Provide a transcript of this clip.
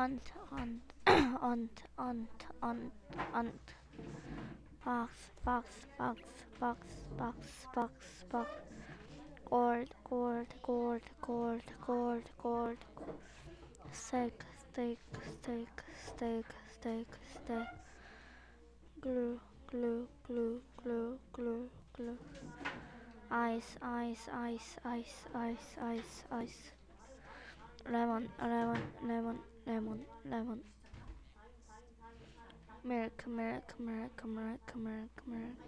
und, und, und, und. Box, box, box, box, box, box, box. Gold, gold, gold, gold, gold, gold. Steak, steak, steak, steak, steak, steak. Glue, glue, glue, glue, glue, glue. Ice, ice, ice, ice, ice, ice, ice. Lemon, lemon, lemon, lemon, lemon. Milk, milk, milk, milk, milk, milk.